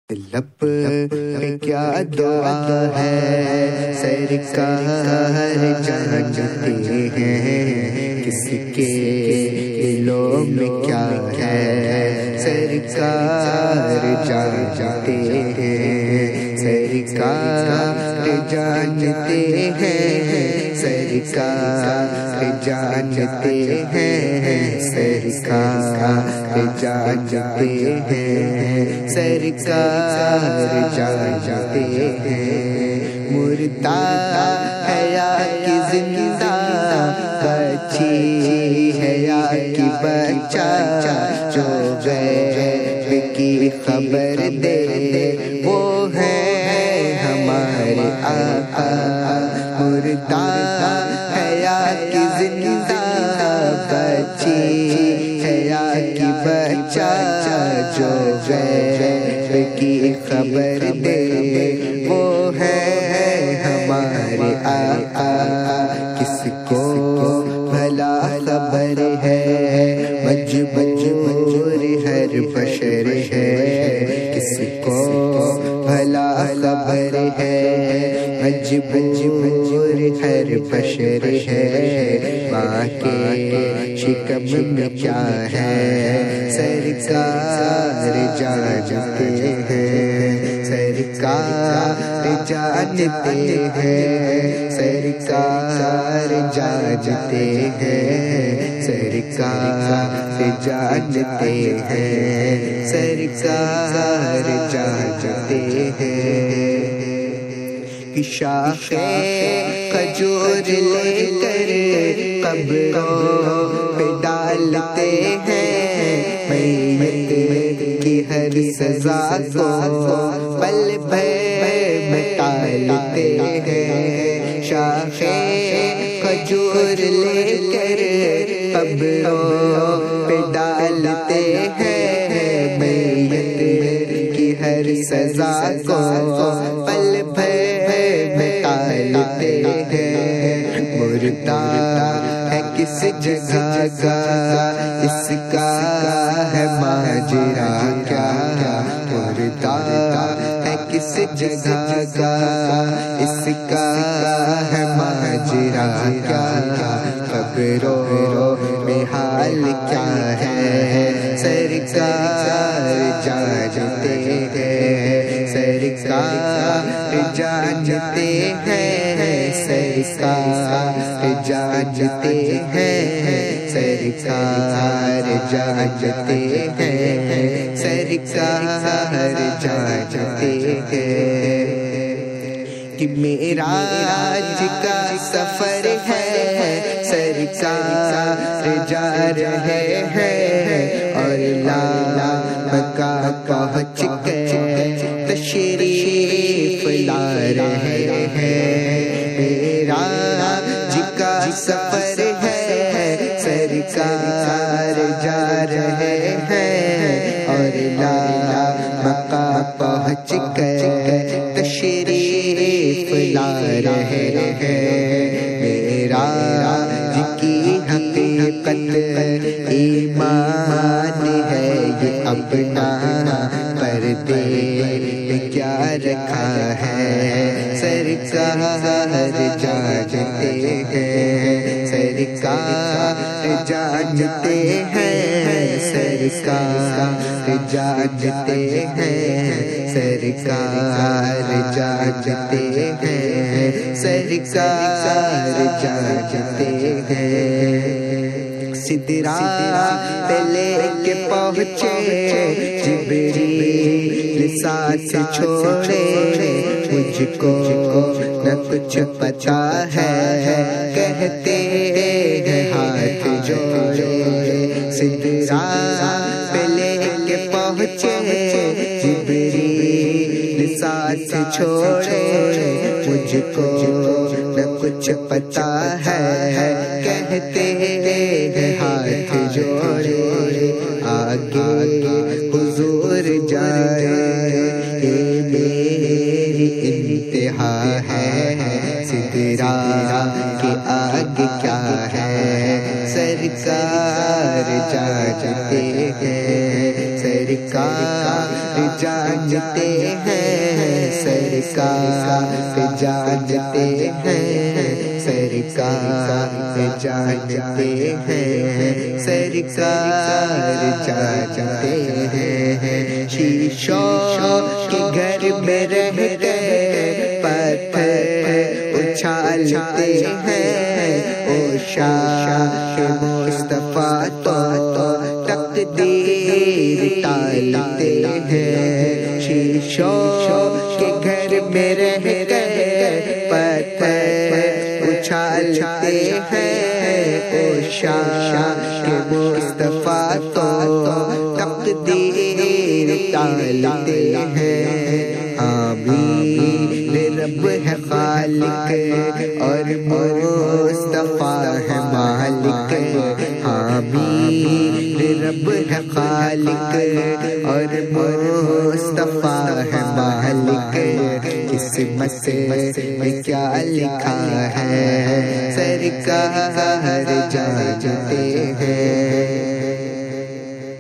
لب پہ کیا دعا ہے سرکار جانتے ہیں، کس کے دلوں میں کیا ہے سرکار جانتے ہیں، سرکار جانتے ہیں، سرکار جانتے ہیں، سرکار جانتے ہیں، سرکار جانتے ہیں، مردہ ہے یا کہ زندہ، بچی ہے یا کہ بچہ، جو غیب کی خبر دے وہ ہے ہمارے آقا، مردہ ہے یا کہ زندہ، بچی ہے یا کہ بچہ، جو غیب کی خبر دے وہ ہے ہمارے آقا، کس کو بھلا خبر ہے مجبور ہر بشر ہے، کس کو بھلا خبر ہے مجبور ہر بشر ہے، ماں کے شکم میں کیا ہے سرکار جانتے ہیں، سرکار جانتے ہیں، سرکار جانتے ہیں، سرکار جانتے ہیں، سرکار جانتے ہیں، شاخ کھجور لے کر قبروں پہ ڈالتے ہیں، میت کی ہر سزا کو پل بھر میں ٹالتے ہیں، شاخ کھجور لے کر قبروں پہ ڈالتے ہیں، میت کی ہر سزا کو پل بھر ٹالتے ہیں، مردہ ہے کس جگہ کا اس کا ہے ماجرا کیا، مردہ ہے کس جگہ کا اس کا ہے ماجرا کیا، قبروں میں حال کیا ہے سرکار جانتے ہیں، سرکار جانتے ہیں، سرکار جانتے ہیں، سرکار جانتے ہیں، سرکار جانتے ہیں، کہ معراج کا سفر ہے سرکار جا رہے ہیں، اور لالا مکہ پہنچ کے تشریف لا رہے ہیں، معراج کا سفر ہے سرکار جا رہے ہیں، اور لالا مکہ پہنچ کے تشریف لا رہے ہیں، معراج کی حقیقت ایمان ہے یہ اپنا پردے پہ کیا رکھا ہے سرکار جانتے ہیں، سرکار جانتے ہیں، سرکار جانتے ہیں، سرکار جانتے ہیں، سرکار جانتے ہیں، سدرا پہ لے کے پہنچے جبریل ساتھ چھوڑے، مجھ کو نہ کچھ پتا ہے کہتے ہیں ہاتھ جوڑے، سدرا پہ لے کے پہنچے جبریل ساتھ چھوڑے، مجھ کو نہ کچھ پتا ہے کہتے ہیں ہاتھ جوڑے، آگے حضور جائے یہ میری انتہا ہے، سدرا کے آگے کیا ہے سرکار جانتے ہیں، سرکار جانتے ہیں سرکار جانتے ہیں سرکار جانتے ہیں سرکار جانتے ہیں شیشوں کے گھر میں رہتے پتھر اچھالتے ہیں او شاہ مصطفیٰ تو تقدیر ٹالتے ہیں شیشوں کے گھر میں رہ گئے پتھر اچھالتے ہیں او شاہ مصطفیٰ تو تقدیر ٹالتے ہیں آمین رب ہے خالق اور مصطفیٰ ہے مالک آمین رب ہے خالق اور مصطفیٰ ہے مالک قسمت میں کیا لکھا ہے سرکار